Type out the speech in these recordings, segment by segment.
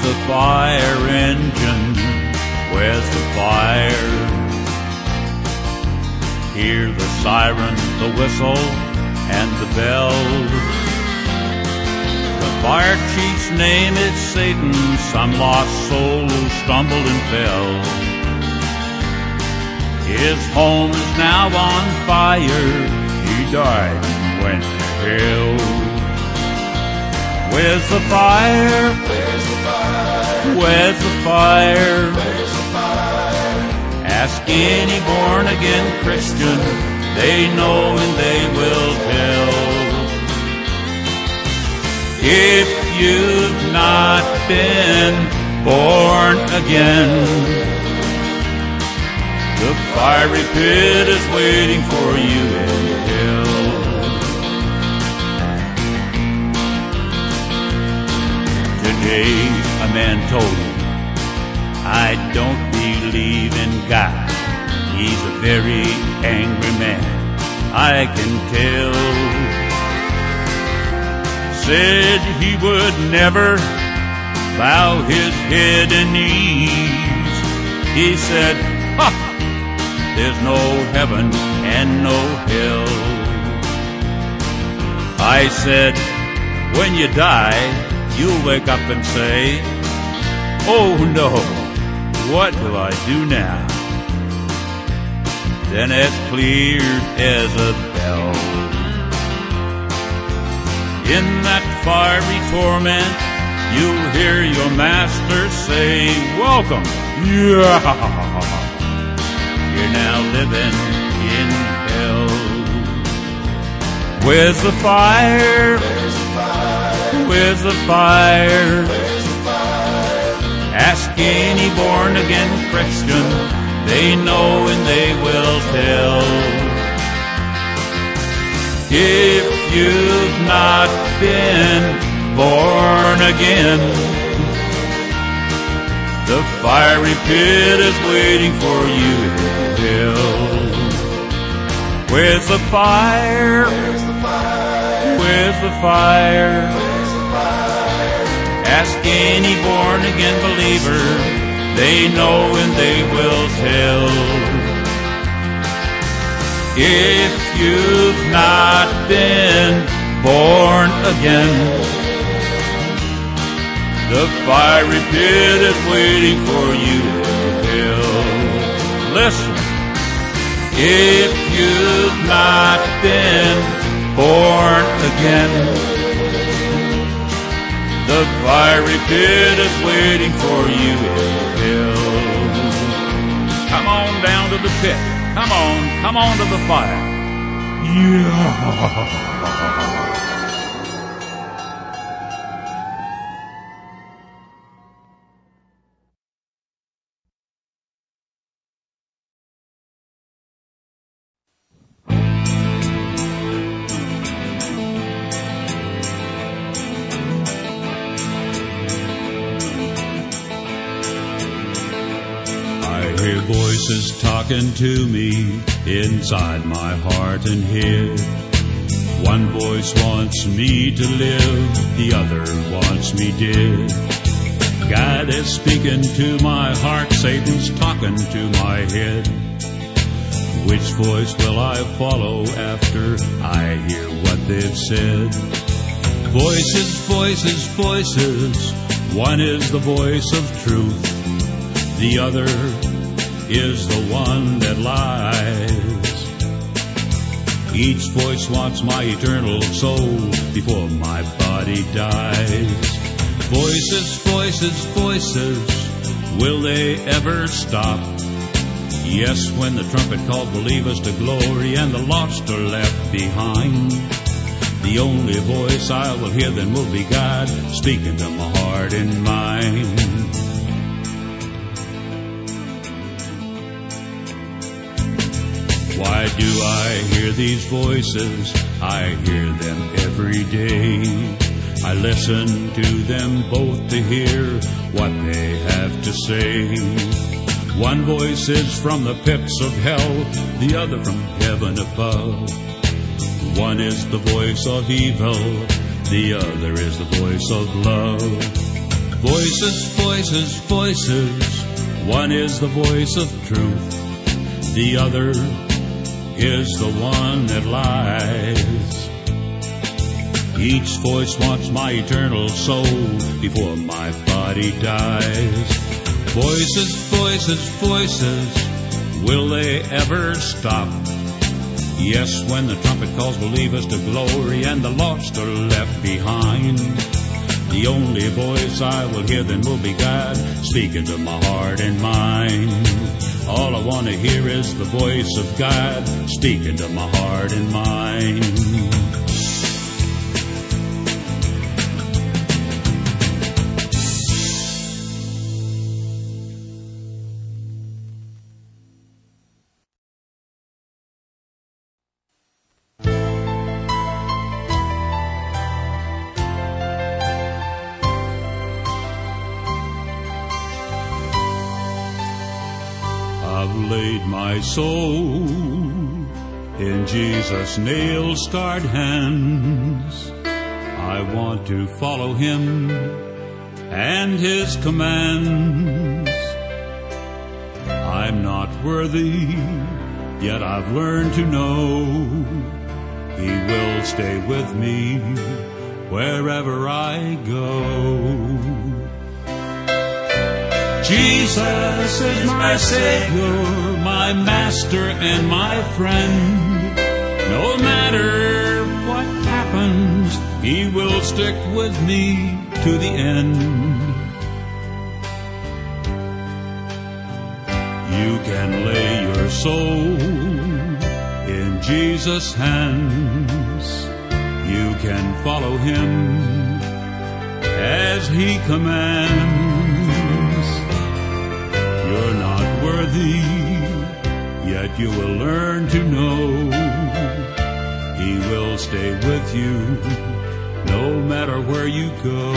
the fire engine? Where's the fire? Hear the siren, the whistle, and the bell. The fire chief's name is Satan, some lost soul who stumbled and fell. His home is now on fire, he died and went to hell. Where's the fire? Where's the fire? Where's the fire? Where's the fire? Ask any born-again Christian, they know and they will tell. If you've not been born again, the fiery pit is waiting for you in hell. Today a man told me, I don't believe in God. He's a very angry man, I can tell. Said he would never bow his head and knees. He said, ha! There's no heaven and no hell. I said, when you die, you'll wake up and say, oh no, what do I do now? Then as clear as a bell, in that fiery torment, you'll hear your master say, welcome, yeah. You're now living in hell. Where's the fire? Where's the fire? Where's the fire? Where's the fire? Ask any born-again Christian, they know and they will tell. If you've not been born again, the fiery pit is waiting for you in hell. Where's the fire? Where's the fire? Where's the fire? Where's the fire? Ask any born-again believer, they know and they will tell. If you've not been born again, the fiery pit is waiting for you in hell. Listen, if you've not been born again, the fiery pit is waiting for you in hell. Come on down to the pit. Come on to the fire. Yeah. I hear voices talking to me inside my heart and head. One voice wants me to live, the other wants me dead. God is speaking to my heart, Satan's talking to my head. Which voice will I follow after I hear what they've said? Voices, voices, voices. One is the voice of truth, the other is the one that lies. Each voice wants my eternal soul before my body dies. Voices, voices, voices, will they ever stop? Yes, when the trumpet calls believers to glory and the lost are left behind. The only voice I will hear then will be God speaking to my heart and mind. Why do I hear these voices? I hear them every day. I listen to them both to hear what they have to say. One voice is from the pits of hell, the other from heaven above. One is the voice of evil, the other is the voice of love. Voices, voices, voices. One is the voice of truth. The other is the one that lies. Each voice wants my eternal soul before my body dies. Voices, voices, voices. Will they ever stop? Yes, when the trumpet calls believers to glory and the lost are left behind. The only voice I will hear then will be God speaking to my heart and mind. All I want to hear is the voice of God speaking to my heart and mind. I've laid my soul in Jesus' nail-scarred hands. I want to follow him and his commands. I'm not worthy, yet I've learned to know he will stay with me wherever I go. Jesus is my Savior, my Master and my friend. No matter what happens, he will stick with me to the end. You can lay your soul in Jesus' hands. You can follow him as he commands. You're not worthy, yet you will learn to know he will stay with you no matter where you go.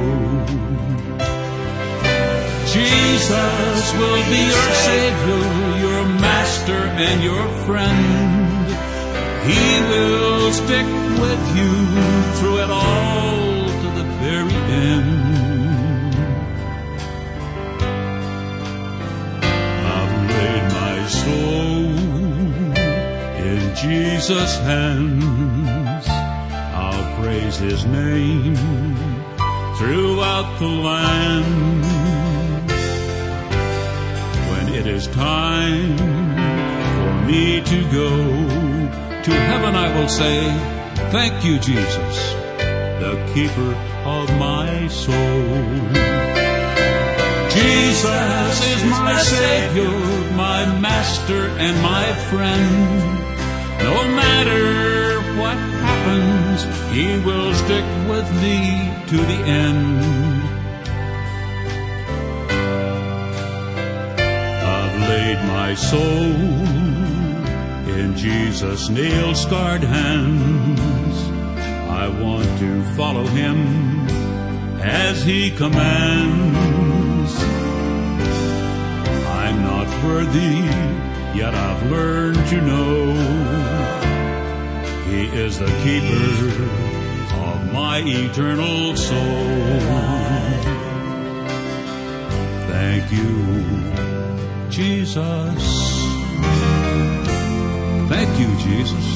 Jesus will be your Savior, your Master and your friend. He will stick with you through it all to the very end. Soul in Jesus' hands. I'll praise his name throughout the land. When it is time for me to go to heaven, I will say, thank you, Jesus, the keeper of my soul. Jesus is my Savior, my Master and my friend. No matter what happens, he will stick with me to the end. I've laid my soul in Jesus' nail-scarred hands. I want to follow him as he commands. I'm not worthy, yet I've learned to know he is the keeper of my eternal soul. Thank you, Jesus. Thank you, Jesus.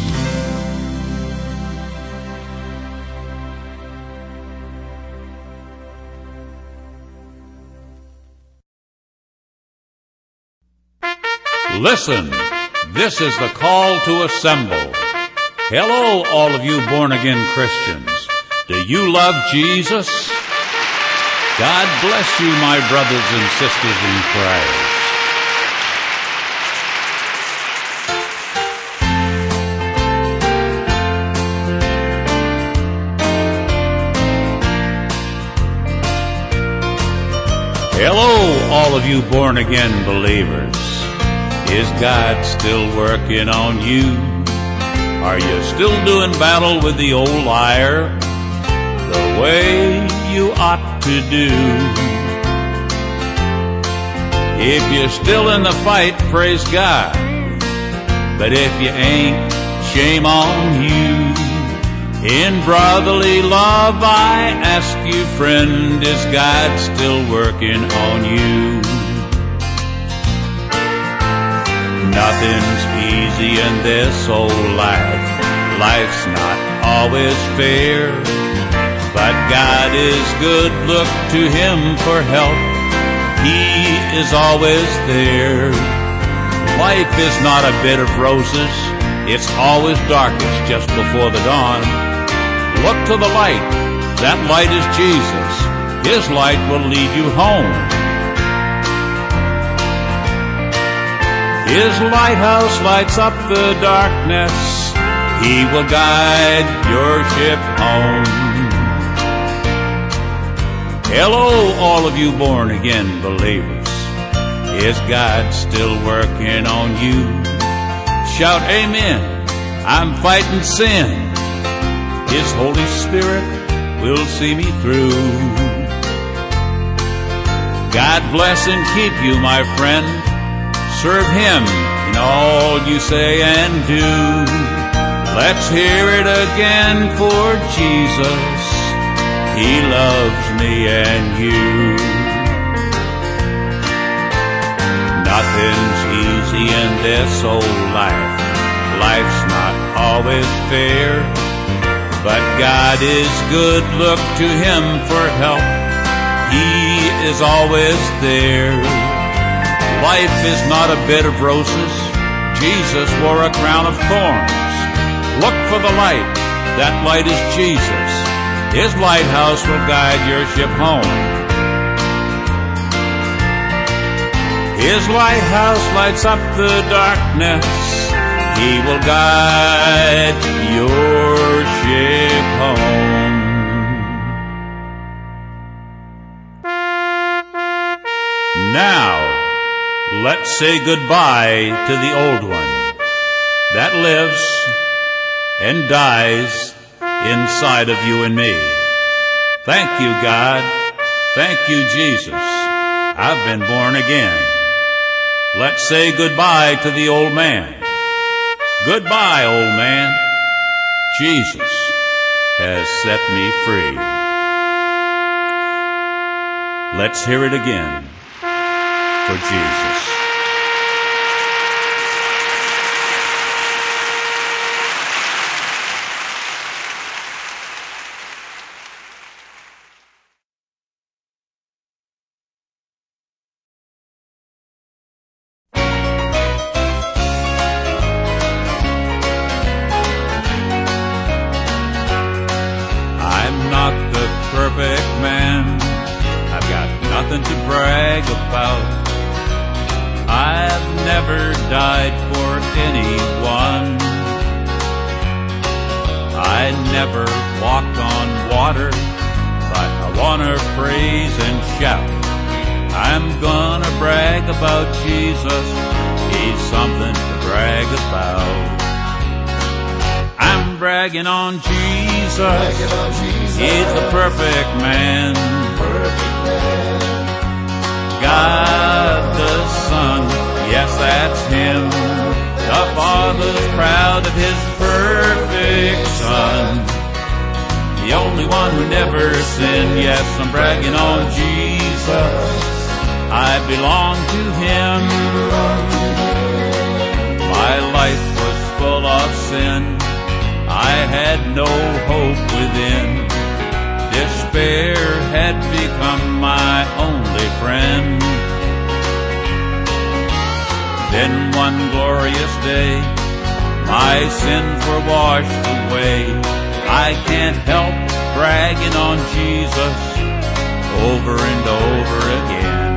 Listen, this is the call to assemble. Hello, all of you born-again Christians. Do you love Jesus? God bless you, my brothers and sisters in Christ. Hello, all of you born-again believers. Is God still working on you? Are you still doing battle with the old liar the way you ought to do? If you're still in the fight, praise God. But if you ain't, shame on you. In brotherly love I ask you, friend, is God still working on you? Nothing's easy in this old life. Life's not always fair, but God is good. Look to Him for help. He is always there. Life is not a bed of roses. It's always darkest just before the dawn. Look to the light. That light is Jesus. His light will lead you home. His lighthouse lights up the darkness. He will guide your ship home. Hello, all of you born-again believers. Is God still working on you? Shout amen. I'm fighting sin. His Holy Spirit will see me through. God bless and keep you, my friend. Serve Him in all you say and do. Let's hear it again for Jesus. He loves me and you. Nothing's easy in this old life. Life's not always fair, but God is good. Look to Him for help. He is always there. Life is not a bed of roses. Jesus wore a crown of thorns. Look for the light. That light is Jesus. His lighthouse will guide your ship home. His lighthouse lights up the darkness. He will guide your ship home. Now, let's say goodbye to the old one that lives and dies inside of you and me. Thank you, God. Thank you, Jesus. I've been born again. Let's say goodbye to the old man. Goodbye, old man. Jesus has set me free. Let's hear it again for Jesus. Perfect man, I've got nothing to brag about. I've never died for anyone. I never walked on water, but I wanna praise and shout. I'm gonna brag about Jesus. He's something to brag about. I'm bragging on Jesus. He's the perfect man. God the Son, yes, that's Him. The Father's proud of His perfect Son. The only one who never sinned. Yes, I'm bragging on Jesus. I belong to Him. My life was full of sin. I had no hope within. Despair had become my only friend. Then one glorious day, my sins were washed away. I can't help bragging on Jesus over and over again.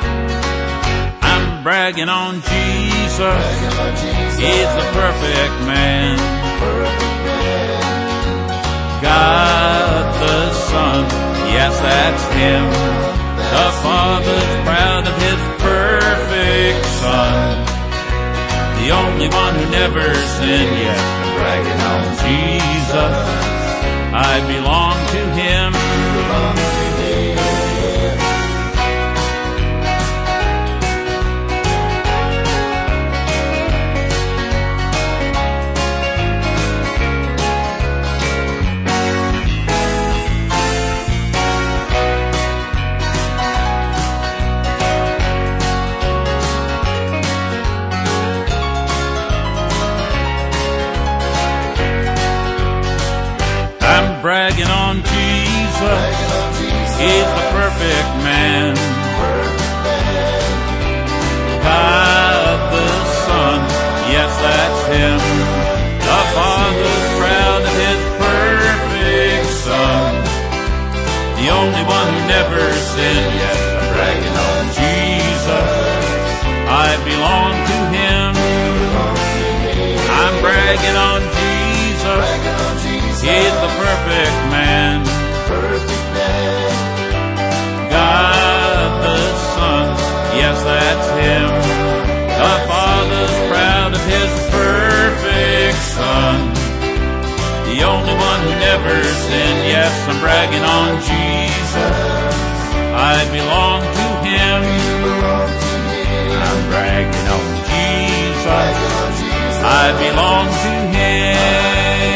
I'm bragging on Jesus. He's the perfect man. God the Son, yes, that's Him. The Father's proud of His perfect Son. The only one who never sinned. Yes, I'm bragging on Jesus. I belong to Him. belong to Him. I'm bragging on Jesus. He's the perfect man. God the Son, yes, that's Him. The Father's proud of His perfect Son. The only one who never sinned. Yes, I'm bragging on Jesus. I belong to Him. I'm bragging on Jesus. I belong to Him.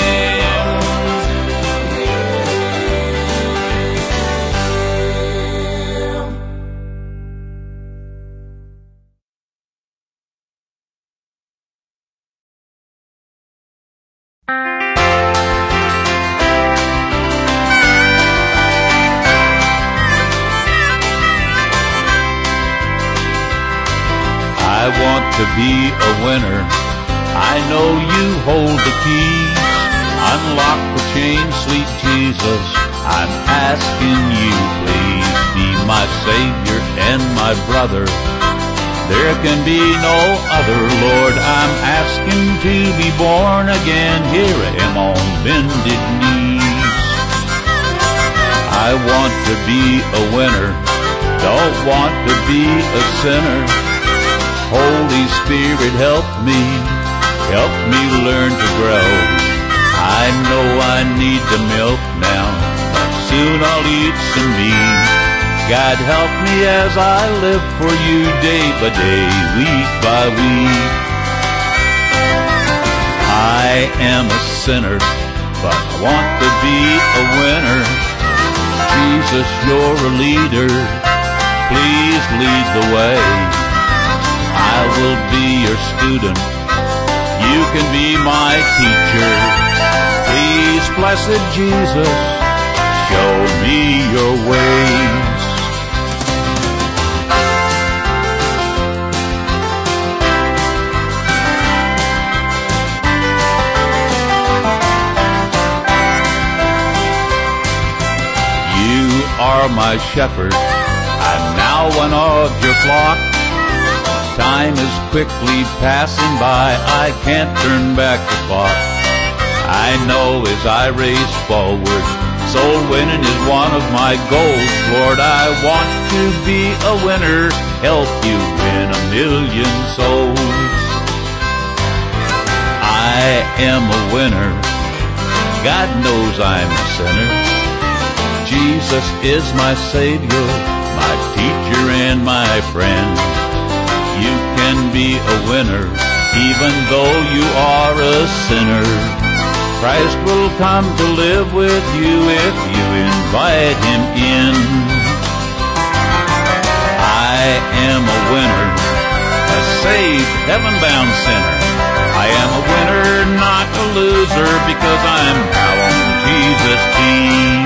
I want to be a winner. I know you hold the keys. Unlock the chain, sweet Jesus. I'm asking you, please be my Savior and my brother. There can be no other, Lord. I'm asking to be born again. Here I am on bended knees. I want to be a winner. Don't want to be a sinner. Holy Spirit, help me learn to grow. I know I need the milk now, but soon I'll eat some meat. God, help me as I live for you day by day, week by week. I am a sinner, but I want to be a winner. Jesus, you're a leader. Please lead the way. I will be your student. You can be my teacher. Please, blessed Jesus, show me your ways. You are my shepherd. I'm now one of your flock. Time is quickly passing by, I can't turn back the clock. I know as I race forward, soul winning is one of my goals. Lord, I want to be a winner, help you win 1,000,000 souls. I am a winner, God knows I'm a sinner. Jesus is my Savior, my teacher and my friend. You can be a winner, even though you are a sinner. Christ will come to live with you if you invite Him in. I am a winner, a saved, heaven-bound sinner. I am a winner, not a loser, because I'm now on Jesus' team.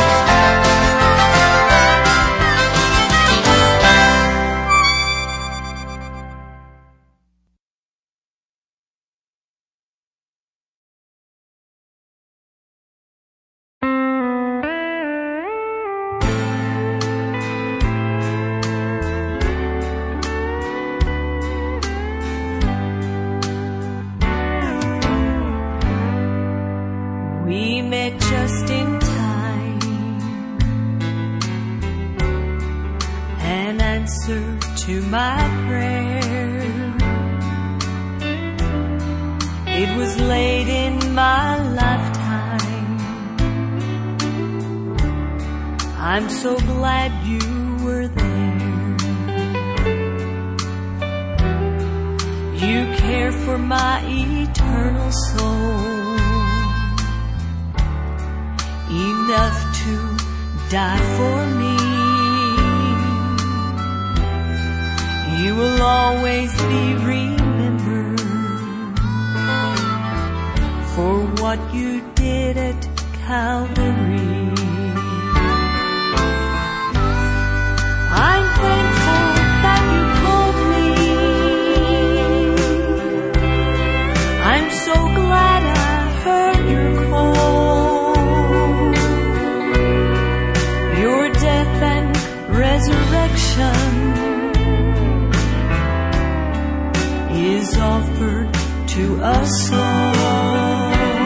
To my prayer, it was late in my lifetime. I'm so glad you were there. You care for my eternal soul, enough to die for me. You will always be remembered for what you did at Calvary. I'm thankful that you called me. I'm so glad I heard your call. Your death and resurrection offered to us all.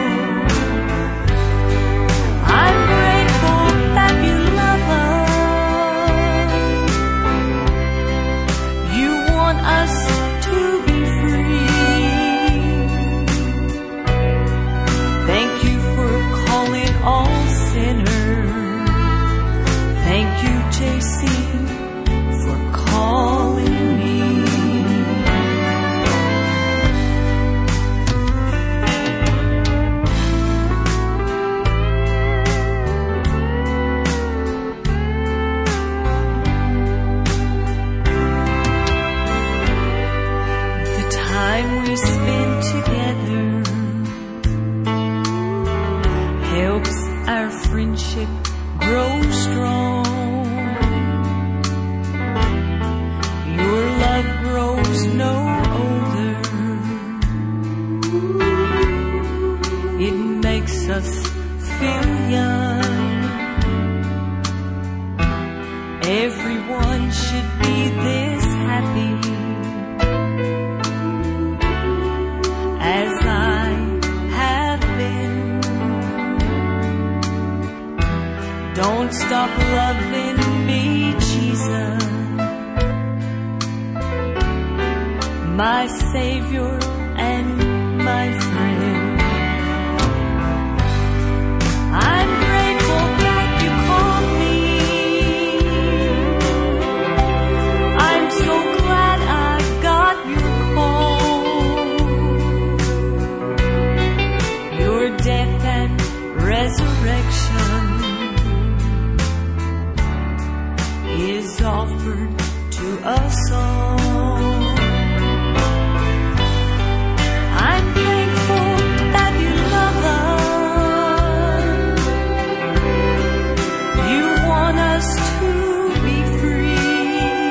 I'm grateful that you love us. You want us to be free. Thank you for calling all sinners. Thank you, JC, for calling me. We spend together helps our friendship grow strong. Your love grows no older. It makes us feel young. Everyone should be this happy as I have been. Don't stop loving me, Jesus, my Savior and my friend. I'm grateful that you called me. I'm so glad I got your call. Your death and resurrection is offered to us all. I'm thankful that you love us. You want us to be free.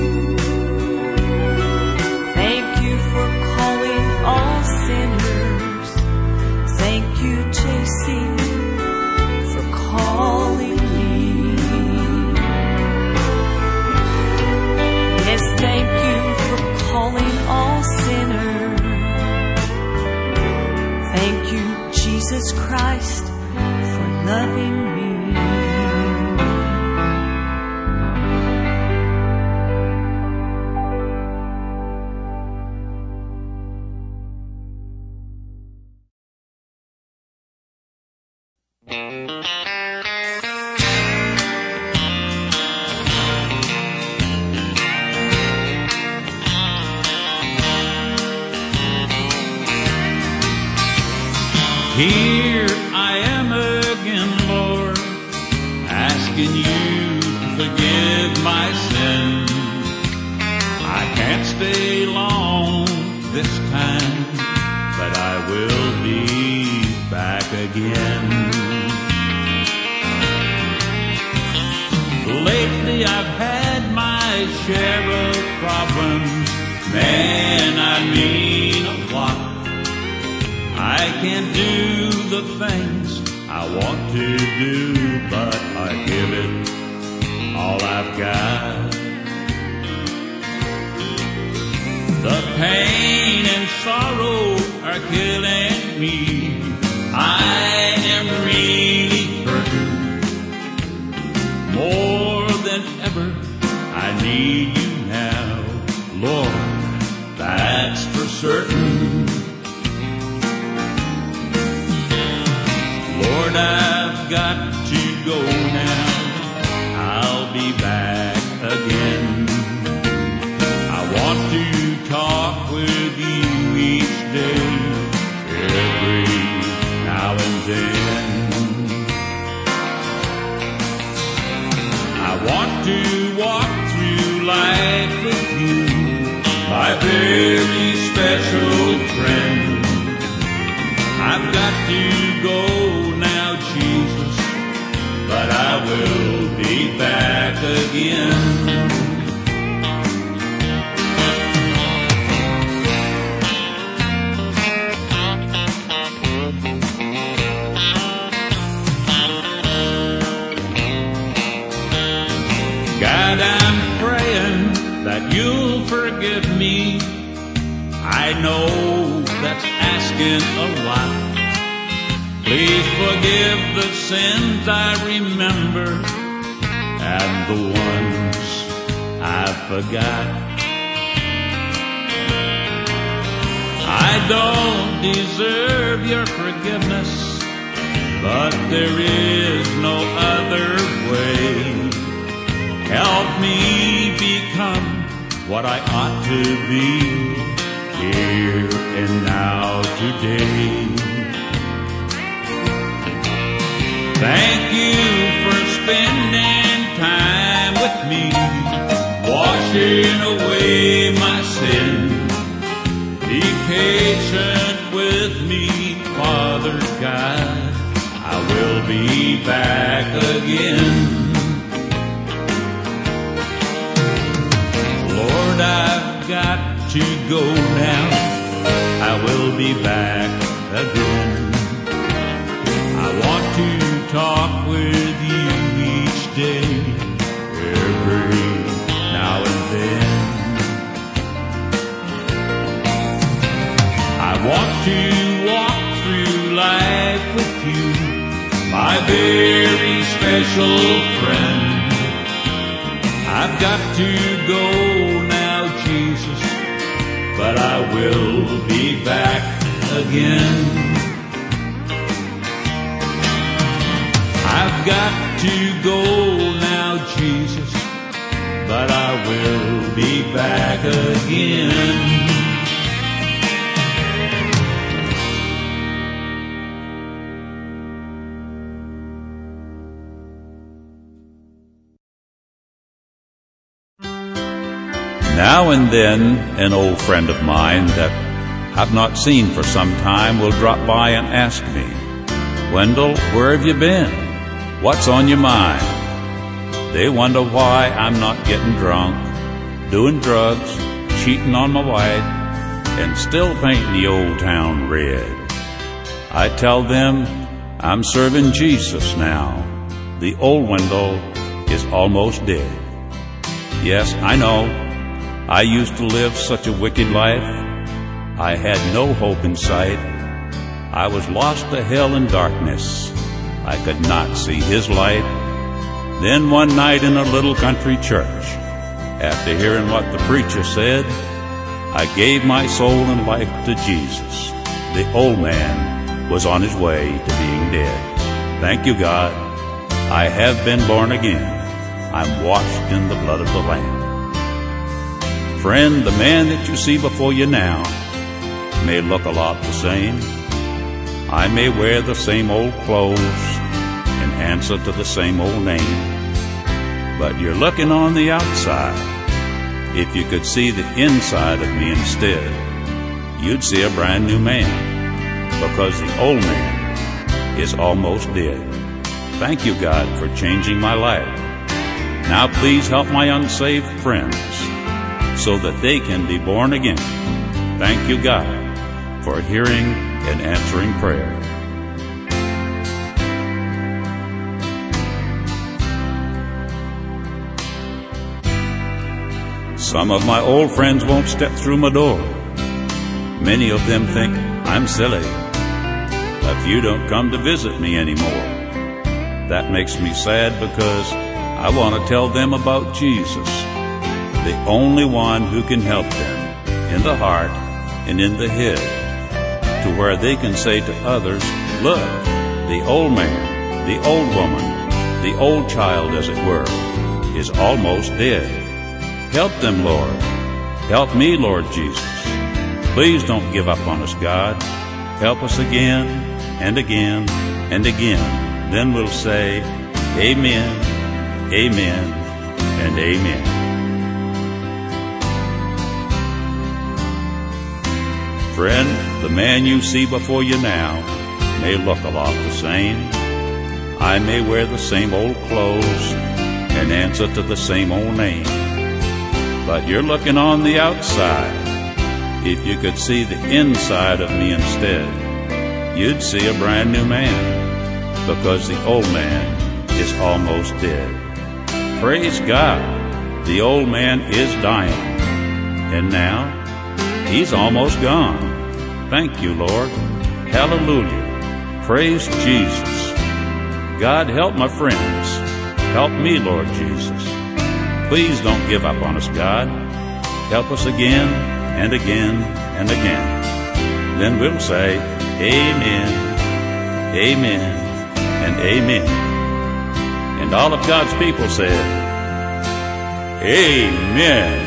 Thank you for calling all sinners. Thank you, JC, for calling me. Yes, thank you for calling all sinners. Thank you, Jesus Christ, for loving me. Here I am again, Lord, asking you to forgive my sin. I can't stay long this time, but I will be back again. Lately I've had my share of problems, man, I mean a lot. I can't do the things I want to do, but I give it all I've got. The pain and sorrow are killing me. I am really hurting. More than ever, I need you now, Lord, that's for certain. Lord, I've got to go now. I'll be back again. I want to talk with you each day, every now and then. I want to walk through life with you, my very special friend. I've got to go now, Jesus, but I will be back again. God, I'm praying that you'll forgive me. I know that's asking a lot. Please forgive the sins I remember and the ones I forgot. I don't deserve your forgiveness, but there is no other way. Help me become what I ought to be here and now today. Thank you for spending time with me, washing away my sin. Be patient with me, Father God, I will be back again. Lord, I've got to go now, I will be back again. I want to talk with you each day, every now and then. I want to walk through life with you, my very special friend. I've got to go now, Jesus, but I will be back again. I've got to go now, Jesus, but I will be back again. Now and then, an old friend of mine that I've not seen for some time will drop by and ask me, "Wendell, where have you been? What's on your mind?" They wonder why I'm not getting drunk, doing drugs, cheating on my wife, and still painting the old town red. I tell them I'm serving Jesus now. The old Wendell is almost dead. Yes, I know. I used to live such a wicked life. I had no hope in sight. I was lost to hell and darkness. I could not see His light. Then one night in a little country church, after hearing what the preacher said, I gave my soul and life to Jesus. The old man was on his way to being dead. Thank you, God. I have been born again. I'm washed in the blood of the Lamb. Friend, the man that you see before you now may look a lot the same. I may wear the same old clothes and answer to the same old name. But you're looking on the outside. If you could see the inside of me instead, you'd see a brand new man, because the old man is almost dead. Thank you, God, for changing my life. Now please help my unsaved friends so that they can be born again. Thank you, God, for hearing and answering prayer. Some of my old friends won't step through my door. Many of them think I'm silly. A few don't come to visit me anymore. That makes me sad because I want to tell them about Jesus, the only one who can help them in the heart and in the head, to where they can say to others, "Look, the old man, the old woman, the old child, as it were, is almost dead. Help them, Lord. Help me, Lord Jesus. Please don't give up on us, God. Help us again and again and again." Then we'll say, "Amen, amen, and amen." Friend, the man you see before you now may look a lot the same. I may wear the same old clothes and answer to the same old name. But you're looking on the outside. If you could see the inside of me instead, you'd see a brand new man, because the old man is almost dead. Praise God, the old man is dying. And now, He's almost gone. Thank you, Lord. Hallelujah. Praise Jesus. God, help my friends. Help me, Lord Jesus. Please don't give up on us, God. Help us again and again and again. Then we'll say, Amen, Amen, and Amen. And all of God's people said, Amen.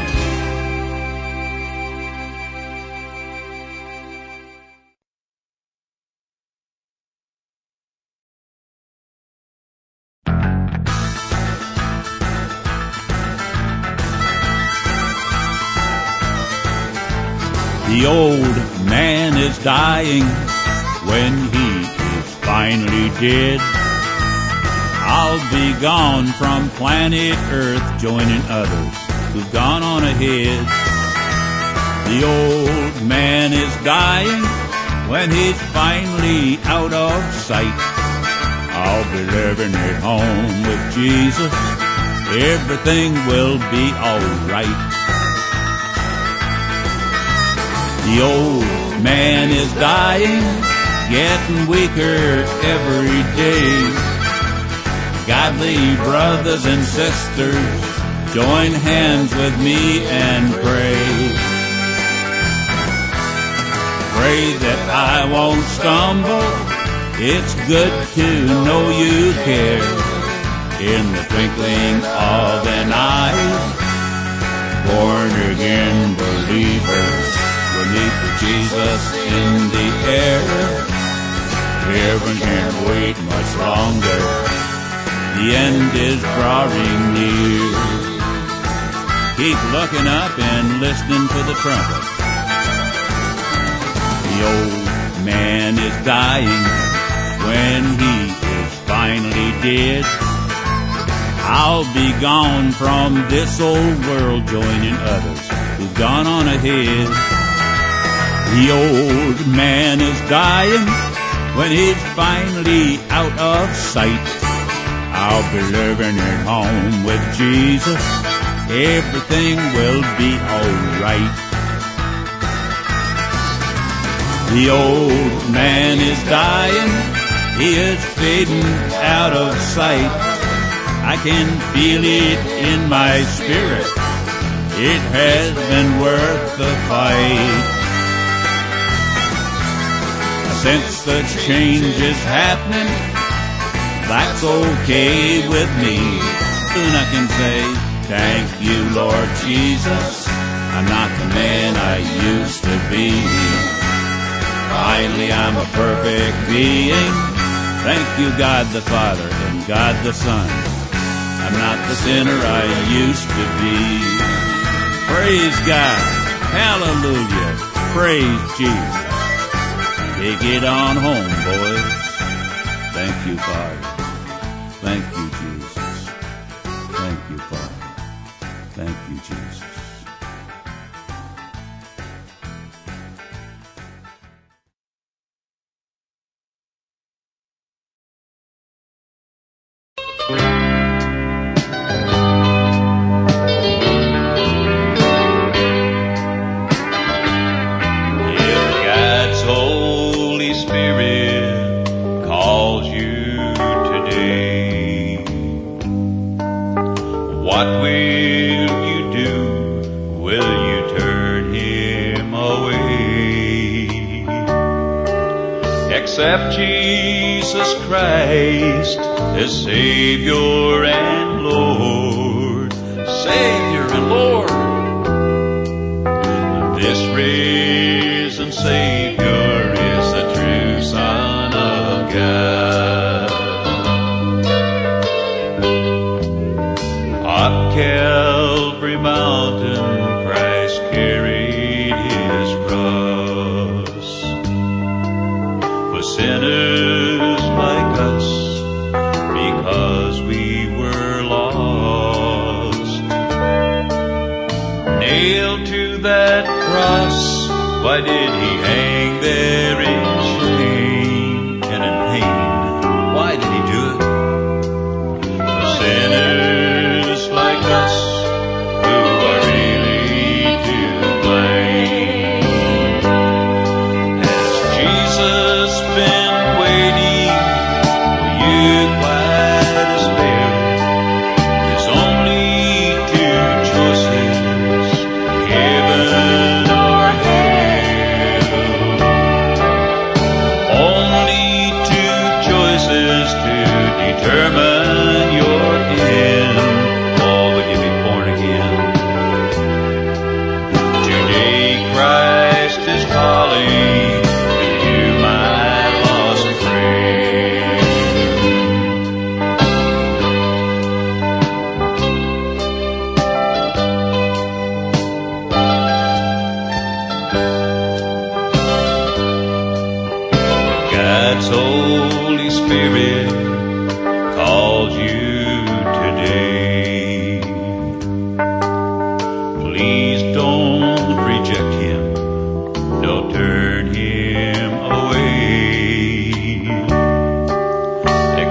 The old man is dying when he is finally dead. I'll be gone from planet Earth, joining others who've gone on ahead. The old man is dying when he's finally out of sight. I'll be living at home with Jesus. Everything will be alright. The old man is dying, getting weaker every day. Godly brothers and sisters, join hands with me and pray. Pray that I won't stumble. It's good to know you care. In the twinkling of an eye, born again believers will meet with Jesus in the air. Heaven can't wait much longer. The end is drawing near. Keep looking up and listening to the trumpet. The old man is dying when he is finally dead. I'll be gone from this old world, joining others who've gone on ahead. The old man is dying when he's finally out of sight. I'll be living at home with Jesus. Everything will be alright. The old man is dying. He is fading out of sight. I can feel it in my spirit. It has been worth the fight. Since the change is happening, that's okay with me. Soon I can say, thank you, Lord Jesus. I'm not the man I used to be. Finally, I'm a perfect being. Thank you, God the Father and God the Son. I'm not the sinner I used to be. Praise God. Hallelujah. Praise Jesus. Take it on home, boys. Thank you, Father. Thank you, Jesus. Thank you, Father. Thank you, Jesus. What will you do? Will you turn him away? Accept Jesus Christ as Savior and Lord. Savior and Lord. This risen Savior is the true Son of God. Up Calvary Mountain, Christ carried his cross. For sinners like us, because we were lost. Nailed to that cross, why did he hang there in shame and in pain? Why did he do it? For sinners like us who are really to blame.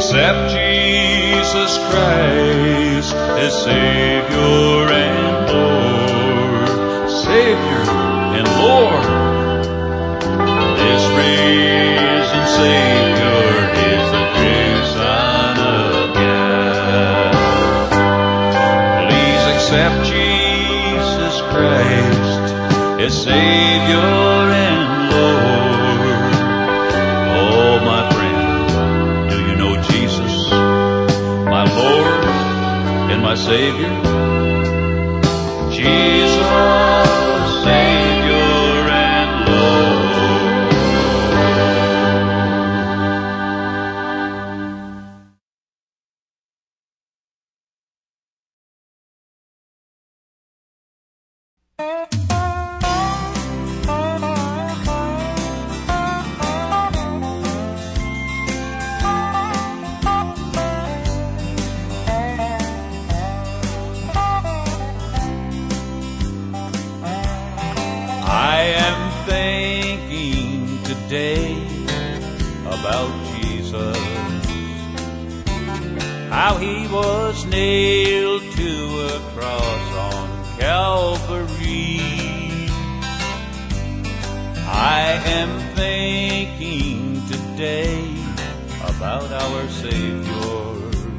Accept Jesus Christ as Savior and Lord. Savior and Lord. This risen Savior is the true Son of God. Please accept Jesus Christ as Savior and Lord. Oh, my friend, do you know Jesus, my Lord and my Savior? Jesus, Savior and Lord. I am thinking today about Jesus, how he was nailed to a cross on Calvary. I am thinking today about our Savior.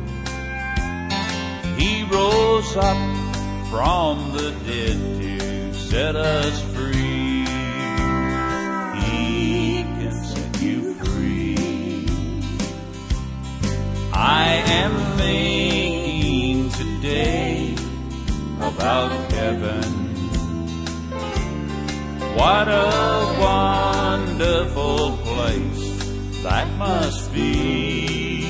He rose up from the dead to set us free. He can set you free. I am thinking today about heaven. What a wonderful place that must be.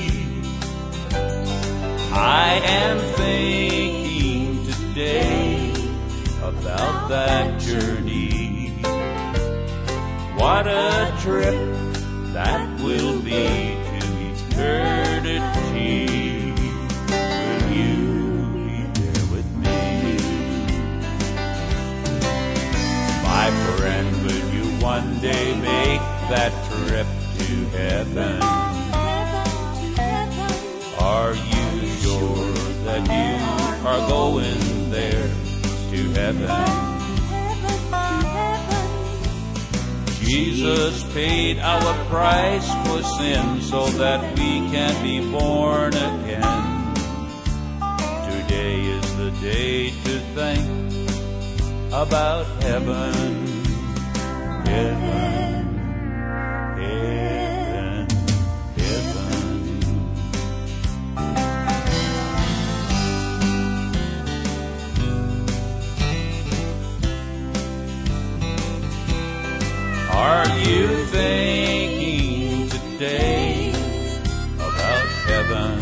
I am thinking today about that journey. What a trip that will be to eternity. Will you be there with me? My friend, will you one day make that trip to heaven? Are you sure that you are going there to heaven? Jesus paid our price for sin so that we can be born again. Today is the day to think about heaven. Heaven, heaven, heaven. Are you thinking today about heaven?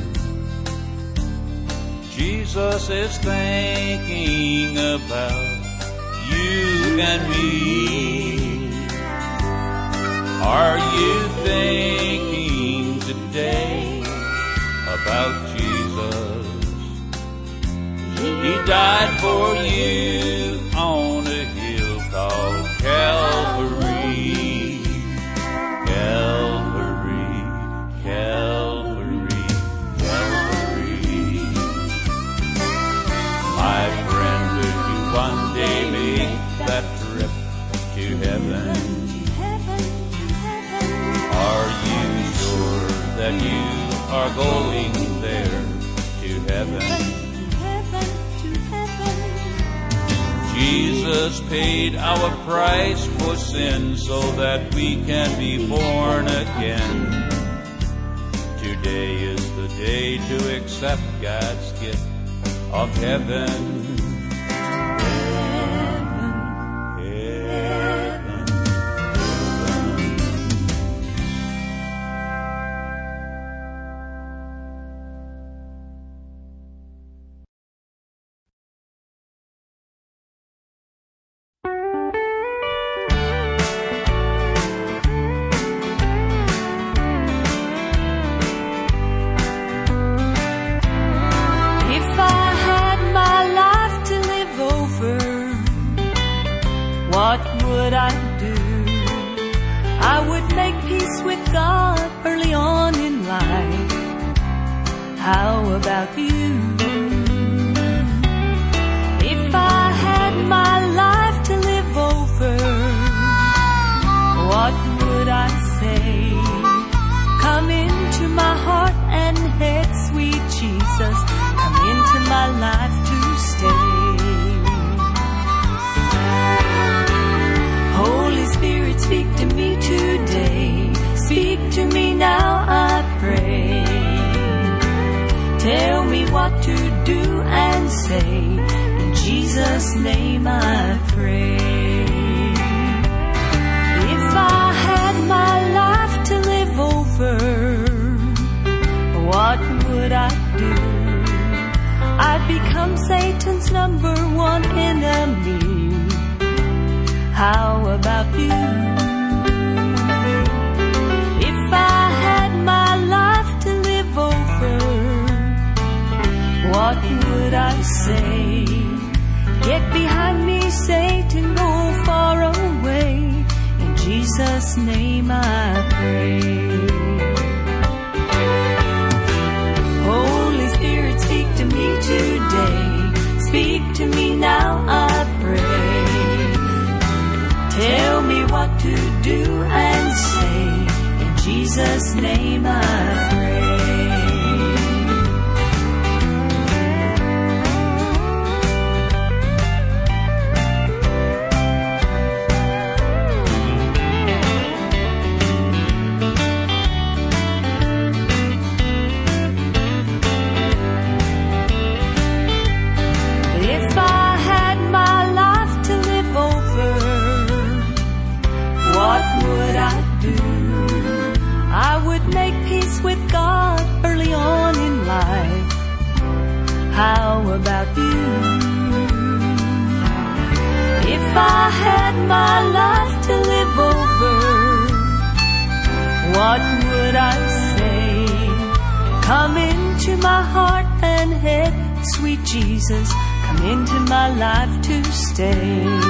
Jesus is thinking about you and me. Are you thinking today about Jesus? He died for you on a hill called Calvary. Calvary, Calvary, Calvary. My friend, will you one day make that trip to heaven? Are you sure that you are going there to heaven? Jesus paid our price for sin so that we can be born again. Today is the day to accept God's gift of heaven. What would I do? I would make peace with God early on in life. How about you? If I had my life to live over, what would I say? Come into my heart and head, sweet Jesus. Come into my life to stay. Holy Spirit, speak to me today. Speak to me now, I pray. Tell me what to do and say. In Jesus' name I pray. If I had my life to live over, what would I do? I'd become Satan's number one enemy. How about you? If I had my life to live over, what would I say? Get behind me, Satan, go far away. In Jesus' name I pray. Holy Spirit, speak to me today. Speak to me now, I pray. Tell me what to do and say. In Jesus' name I pray. With God early on in life. How about you? If I had my life to live over, what would I say? Come into my heart and head, sweet Jesus. Come into my life to stay.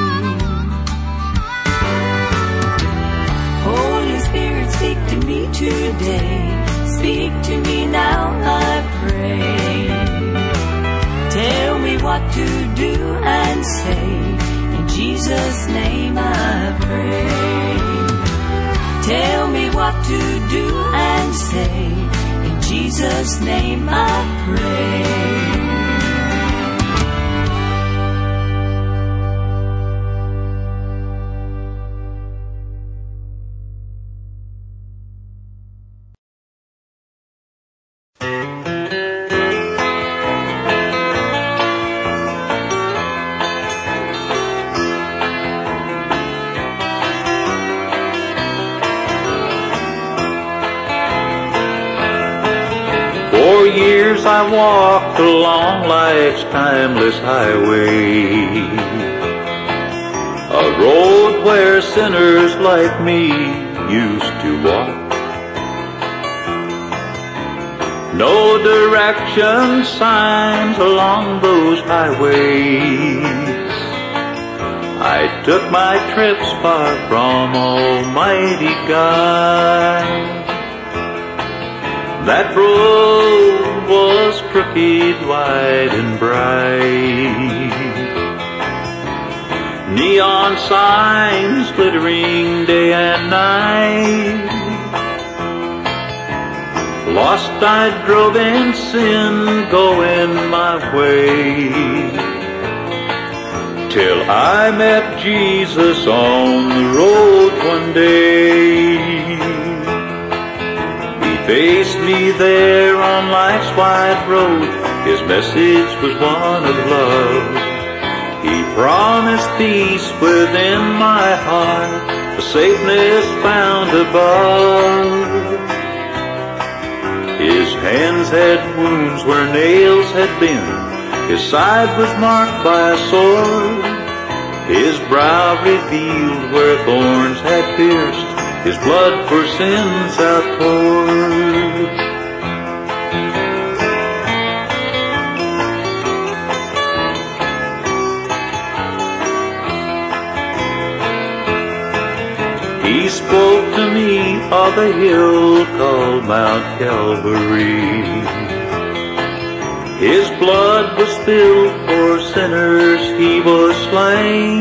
Holy Spirit, speak to me today. Speak to me now, I pray. Tell me what to do and say. In Jesus' name I pray. Tell me what to do and say. In Jesus' name I pray. I walked along life's timeless highway, a road where sinners like me used to walk. No direction signs along those highways. I took my trips far from Almighty God. That road was crooked, wide and bright, neon signs glittering day and night. Lost I drove in sin, going my way, till I met Jesus on the road one day. Faced me there on life's wide road. His message was one of love. He promised peace within my heart, a safeness found above. His hands had wounds where nails had been. His side was marked by a sword. His brow revealed where thorns had pierced. His blood for sins outpoured. He spoke to me of a hill called Mount Calvary, His blood was spilled for sinners, He was slain.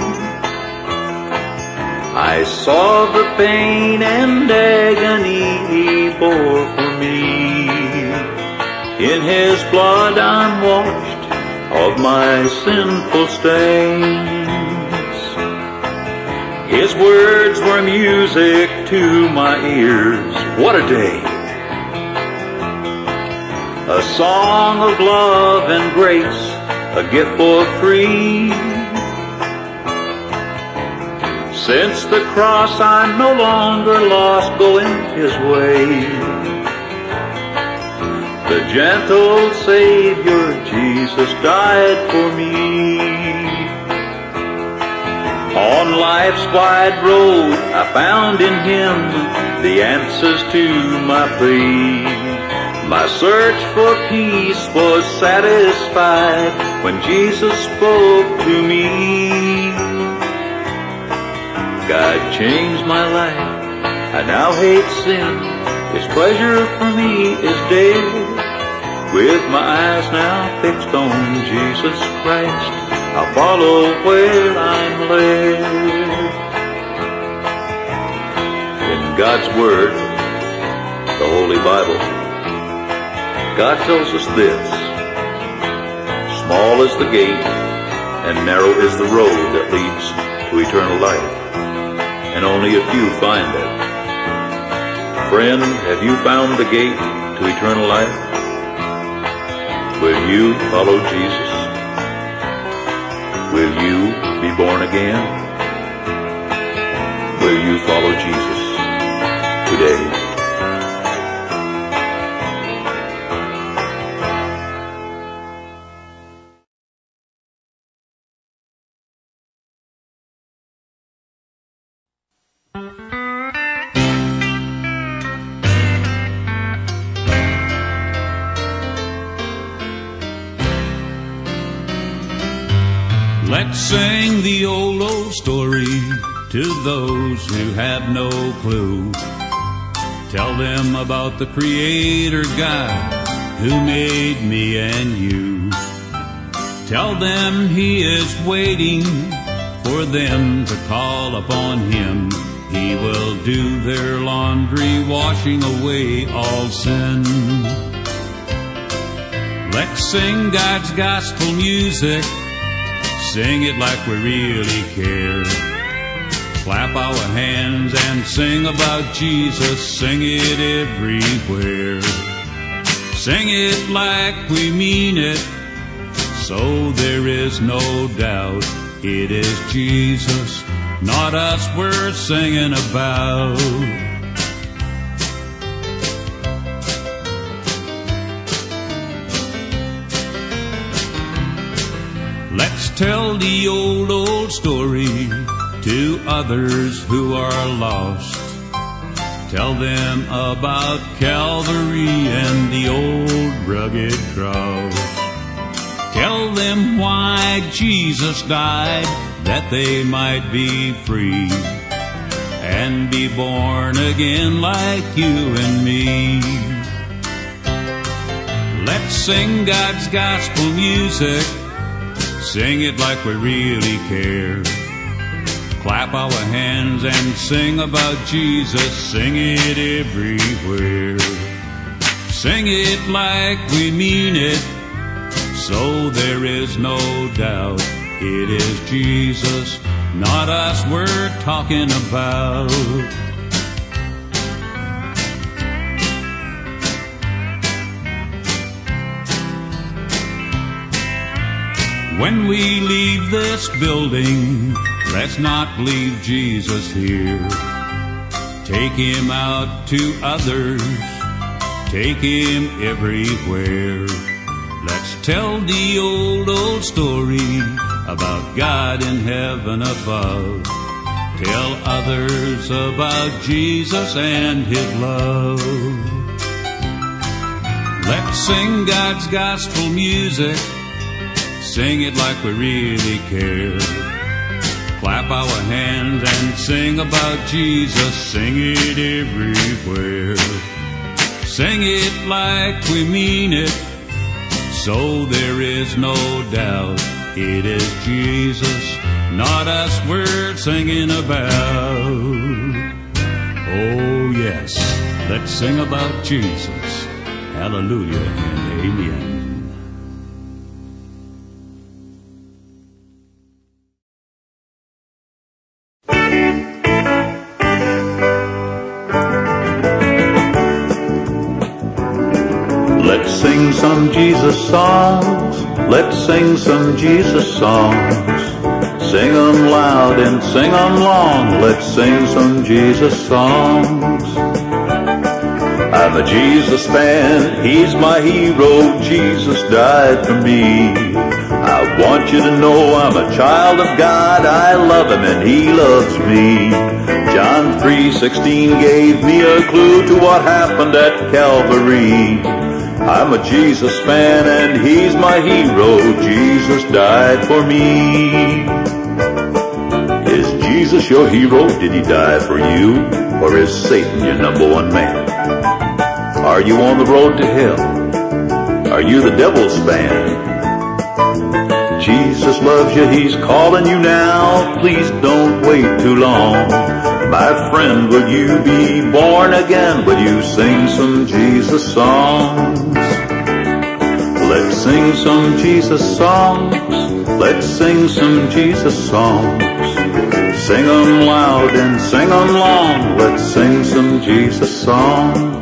I saw the pain and agony He bore for me. In His blood I'm washed of my sinful stains. His words were music to my ears. What a day! A song of love and grace, a gift for free. Since the cross I'm no longer lost, going His way. The gentle Savior Jesus died for me. On life's wide road I found in Him the answers to my plea. My search for peace was satisfied when Jesus spoke to me. God changed my life, I now hate sin. His pleasure for me is dead. With my eyes now fixed on Jesus Christ, I'll follow where I'm led. In God's Word, the Holy Bible, God tells us this: small is the gate and narrow is the road that leads to eternal life, and only a few find it. Friend, have you found the gate to eternal life? Will you follow Jesus? Will you be born again? Will you follow Jesus today? Let's sing the old story to those who have no clue. Tell them about the Creator God who made me and you. Tell them He is waiting for them to call upon Him. He will do their laundry, washing away all sin. Let's sing God's gospel music. Sing it like we really care. Clap our hands and sing about Jesus. Sing it everywhere. Sing it like we mean it, so there is no doubt it is Jesus, not us, we're singing about. Let's tell the old story to others who are lost. Tell them about Calvary and the old rugged cross. Tell them why Jesus died, that they might be free and be born again like you and me. Let's sing God's gospel music. Sing it like we really care. Clap our hands and sing about Jesus. Sing it everywhere. Sing it like we mean it, so there is no doubt it is Jesus, not us, we're talking about. When we leave this building, let's not leave Jesus here. Take Him out to others, take Him everywhere. Let's tell the old story about God in heaven above. Tell others about Jesus and His love. Let's sing God's gospel music. Sing it like we really care. Clap our hands and sing about Jesus. Sing it everywhere. Sing it like we mean it, So there is no doubt it is Jesus, not us we're singing about. Oh yes, let's sing about Jesus. Hallelujah and amen. Let's sing some Jesus songs. Let's sing some Jesus songs. Sing 'em loud and sing 'em long. Let's sing some Jesus songs. I'm a Jesus fan. He's my hero. Jesus died for me. I want you to know I'm a child of God. I love Him and He loves me. John 3:16 gave me a clue to what happened at Calvary. I'm a Jesus fan and He's my hero. Jesus died for me. Is Jesus your hero? Did He die for you? Or is Satan your number one man? Are you on the road to hell? Are you the devil's fan? Jesus loves you, He's calling you now. Please don't wait too long. My friend, will you be born again? Will you sing some Jesus songs? Let's sing some Jesus songs. Let's sing some Jesus songs. Sing 'em loud and sing 'em long. Let's sing some Jesus songs.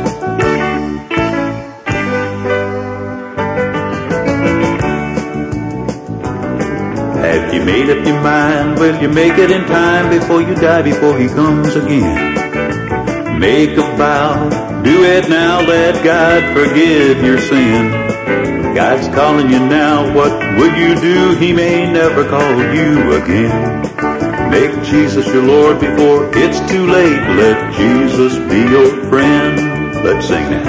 Have you made up your mind? Will you make it in time before you die, before He comes again? Make a vow, do it now, let God forgive your sin. God's calling you now, what would you do? He may never call you again. Make Jesus your Lord before it's too late. Let Jesus be your friend. Let's sing now.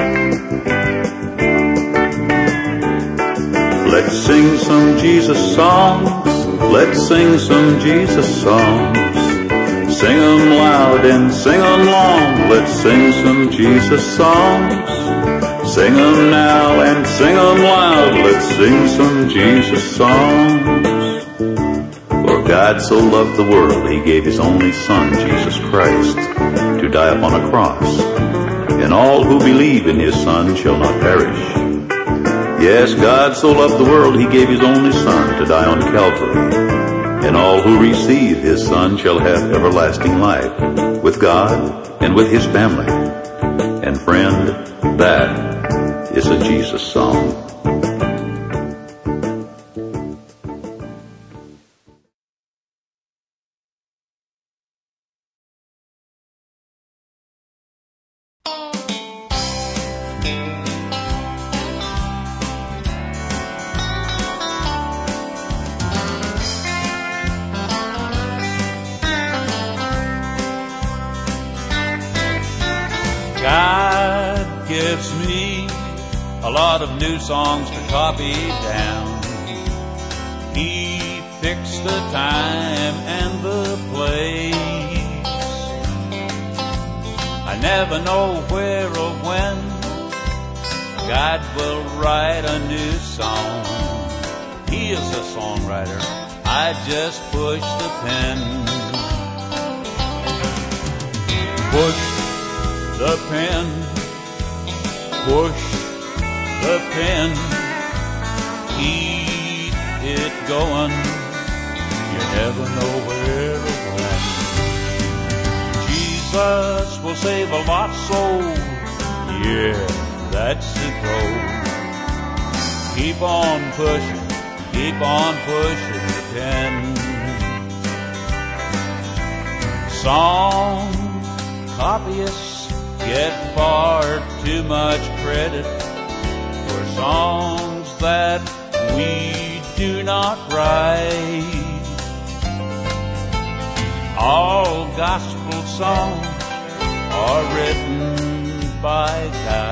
Let's sing some Jesus songs. Let's sing some Jesus songs. Sing 'em loud and sing 'em long. Let's sing some Jesus songs. Sing 'em now and sing 'em loud. Let's sing some Jesus songs. For God so loved the world, He gave His only Son, Jesus Christ, to die upon a cross. And all who believe in His Son shall not perish. Yes, God so loved the world, He gave His only Son to die on Calvary. And all who receive His Son shall have everlasting life with God and with His family. And friend, that is a Jesus song. God gives me a lot of new songs to copy down. He fixed the time and the place. I never know where or when God will write a new song. He is a songwriter. I just push the pen. Push the pen, push the pen, keep it going, you never know where or when. Jesus will save a lost soul, yeah, that's the goal. Keep on pushing the pen. Song copyists get far too much credit for songs that we do not write. All gospel songs are written by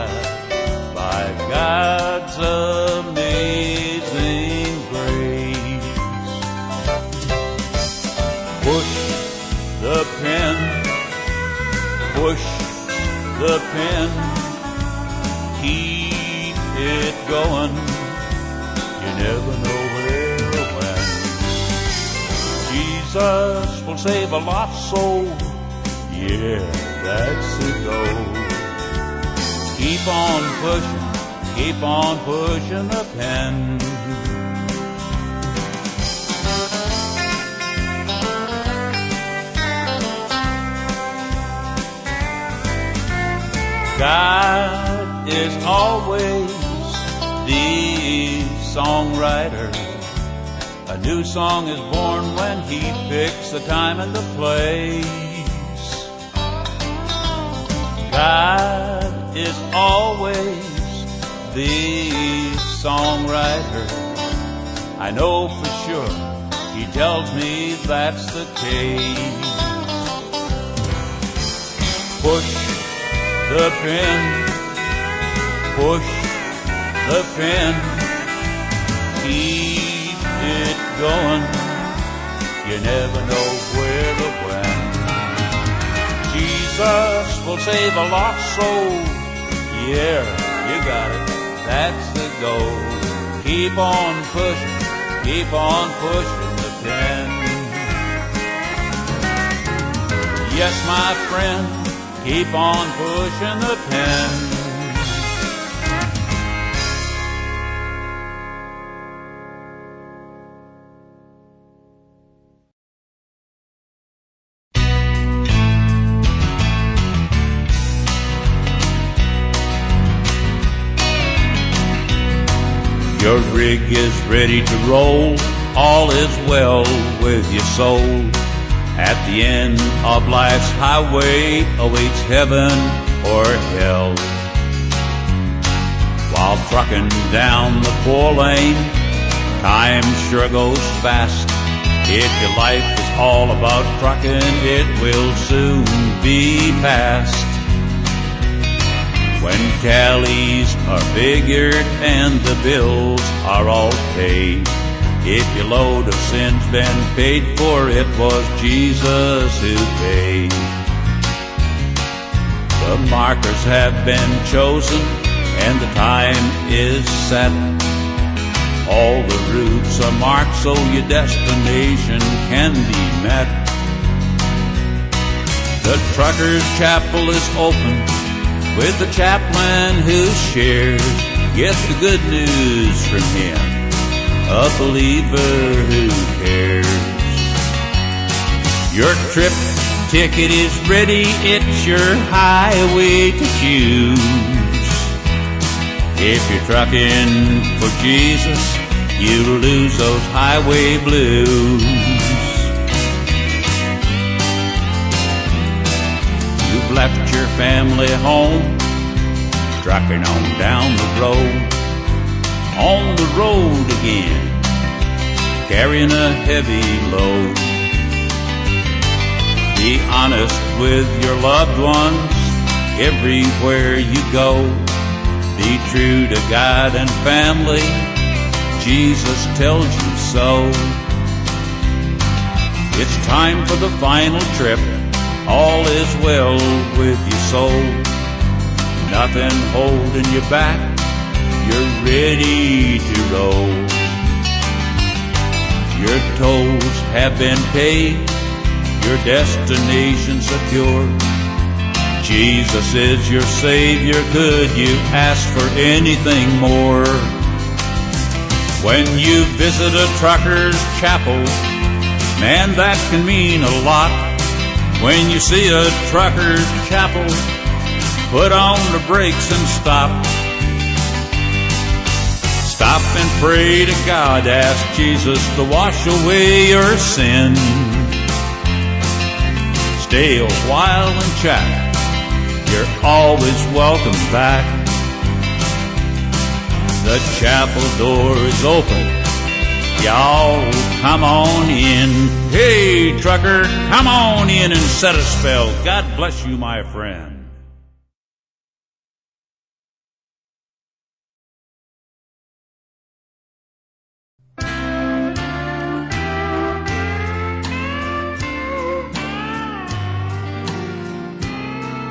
God's amazing grace. Push the pen, push the pen, keep it going, never know where or when. Jesus will save a lost soul. Yeah, that's the goal. Keep on pushing the pen. God is always the songwriter. A new song is born when He picks the time and the place. God is always the songwriter. I know for sure He tells me that's the case. Push the pen, push the pen, keep it going. You never know where or when. Jesus will save a lost soul. Yeah, you got it. That's the goal. Keep on pushing the pen. Yes, my friend, keep on pushing the pen. Your rig is ready to roll, all is well with your soul. At the end of life's highway awaits heaven or hell. While trucking down the 4-lane, time sure goes fast. If your life is all about trucking, it will soon be past. When tallies are figured and the bills are all paid, if your load of sin's been paid for, it was Jesus who paid. The markers have been chosen and the time is set. All the routes are marked so your destination can be met. The Truckers' Chapel is open with the chaplain who shares, gets the good news from him, a believer who cares. Your trip ticket is ready, it's your highway to choose. If you're trucking for Jesus, you'll lose those highway blues. You've left your family home, trucking on down the road. On the road again, carrying a heavy load. Be honest with your loved ones everywhere you go. Be true to God and family, Jesus tells you so. It's time for the final trip, all is well with your soul. Nothing holding you back, you're ready to roll. Your tolls have been paid, your destination secure. Jesus is your Savior, could you ask for anything more? When you visit a Truckers' Chapel, man, that can mean a lot. When you see a Truckers' Chapel, put on the brakes and stop. Stop and pray to God, ask Jesus to wash away your sin. Stay a while and chat, you're always welcome back. The chapel door is open, y'all come on in. Hey trucker, come on in and set a spell. God bless you, my friend.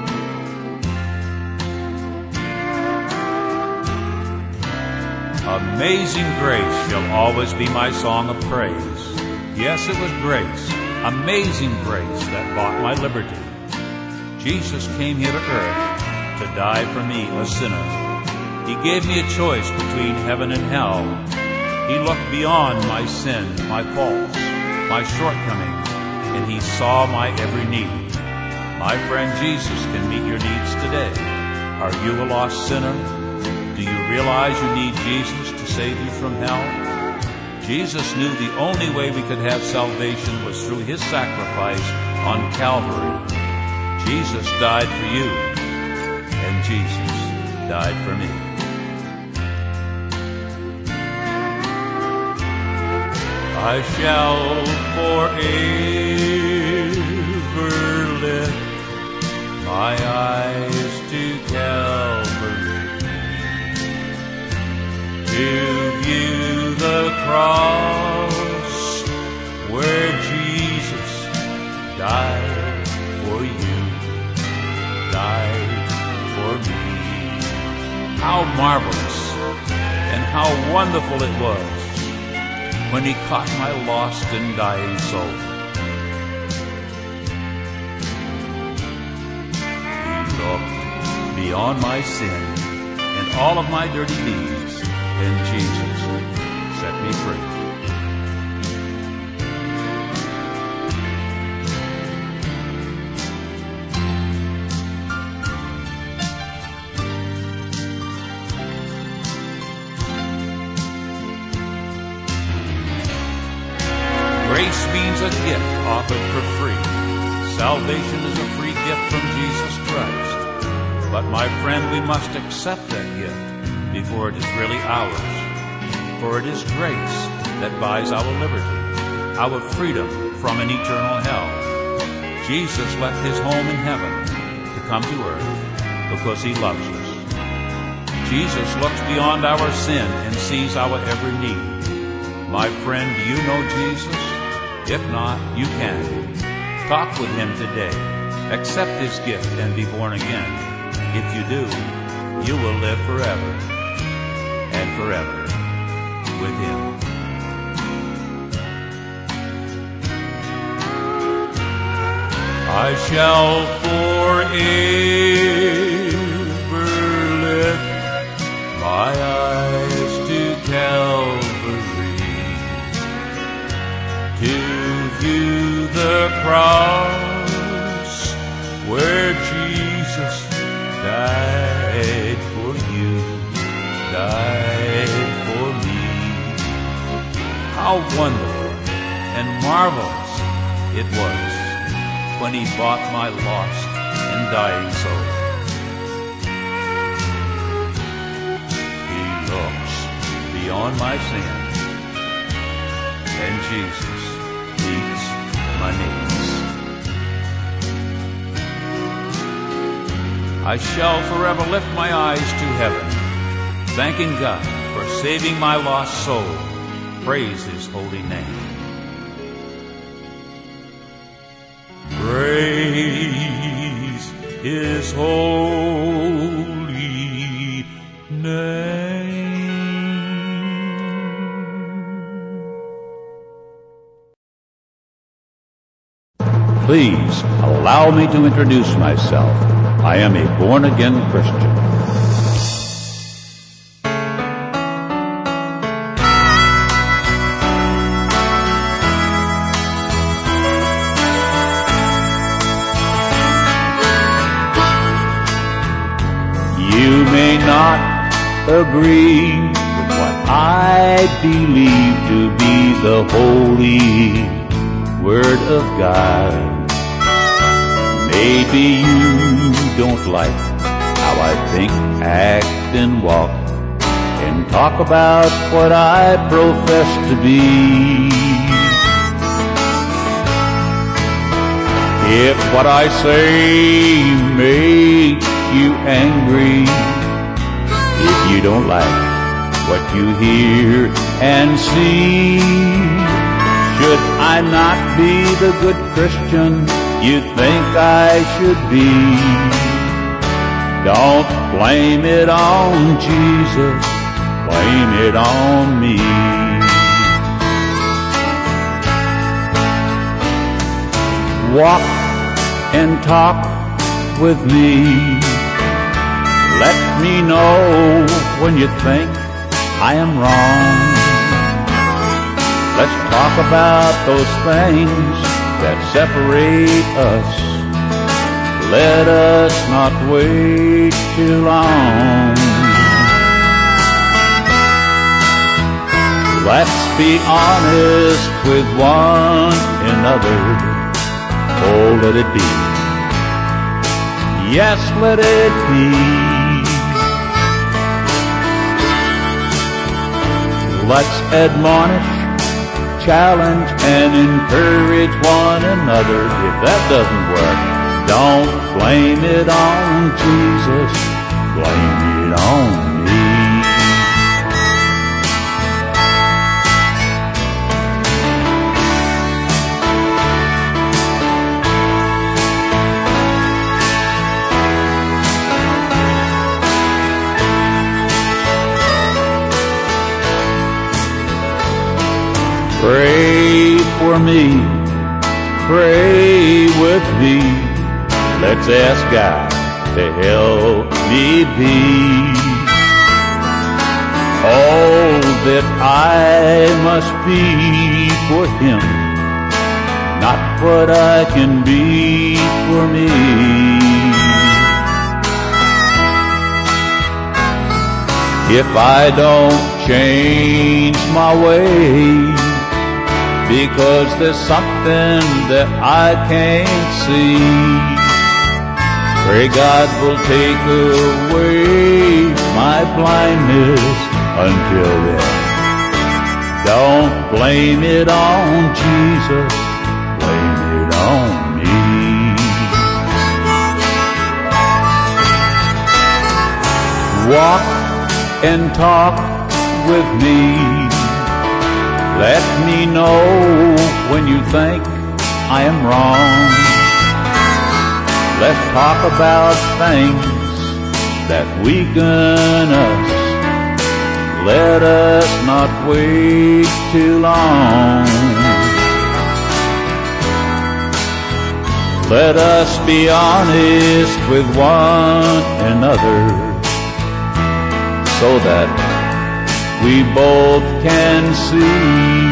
A Amazing grace shall always be my song of praise. Yes, it was grace, amazing grace, that bought my liberty. Jesus came here to earth to die for me, a sinner. He gave me a choice between heaven and hell. He looked beyond my sin, my faults, my shortcomings, and he saw my every need. My friend, Jesus can meet your needs today. Are you a lost sinner? Do you realize you need Jesus to save you from hell? Jesus knew the only way we could have salvation was through his sacrifice on Calvary. Jesus died for you, and Jesus died for me. I shall forever lift my eyes to Calvary, to view the cross where Jesus died for you, died for me. How marvelous and how wonderful it was when he caught my lost and dying soul. He looked beyond my sin and all of my dirty deeds, and Jesus set me free. Grace means a gift offered for free. Salvation is a free gift from Jesus Christ. But my friend, we must accept that gift before it is really ours. For it is grace that buys our liberty, our freedom from an eternal hell. Jesus left his home in heaven to come to earth because he loves us. Jesus looks beyond our sin and sees our every need. My friend, do you know Jesus? If not, you can. Talk with him today. Accept his gift and be born again. If you do, you will live forever and forever with him. I shall forever lift my eyes to Calvary, to view the cross where Jesus died for you, died for me. How wonderful and marvelous it was when he bought my lost and dying soul. He looks beyond my sin, and Jesus meets my needs. I shall forever lift my eyes to heaven, thanking God for saving my lost soul. Praise his holy name. Praise his holy name. Please allow me to introduce myself. I am a born-again Christian. You may not agree with what I believe to be the holy Word of God. Maybe you don't like how I think, act, and walk, and talk about what I profess to be. If what I say makes you angry, if you don't like what you hear and see, should I not be the good Christian you think I should be? Don't blame it on Jesus, blame it on me. Walk and talk with me. Let me know when you think I am wrong. Let's talk about those things that separate us. Let us not wait too long. Let's be honest with one another. Oh, let it be. Yes, let it be. Let's admonish, challenge, and encourage one another. If that doesn't work, don't blame it on Jesus, blame it on me. Pray for me, pray with me. Let's ask God to help me be all that I must be for Him, not what I can be for me. If I don't change my way, because there's something that I can't see, pray God will take away my blindness until then. Don't blame it on Jesus, blame it on me. Walk and talk with me. Let me know when you think I am wrong. Let's talk about things that weaken us. Let us not wait too long. Let us be honest with one another, so that we both can see.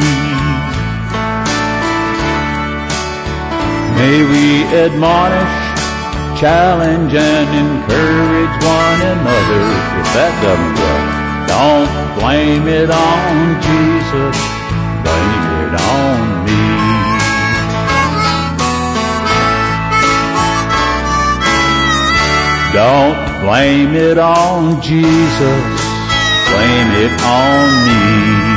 May we admonish, challenge, and encourage one another. If that doesn't work, don't blame it on Jesus, blame it on me. Don't blame it on Jesus, blame it on me.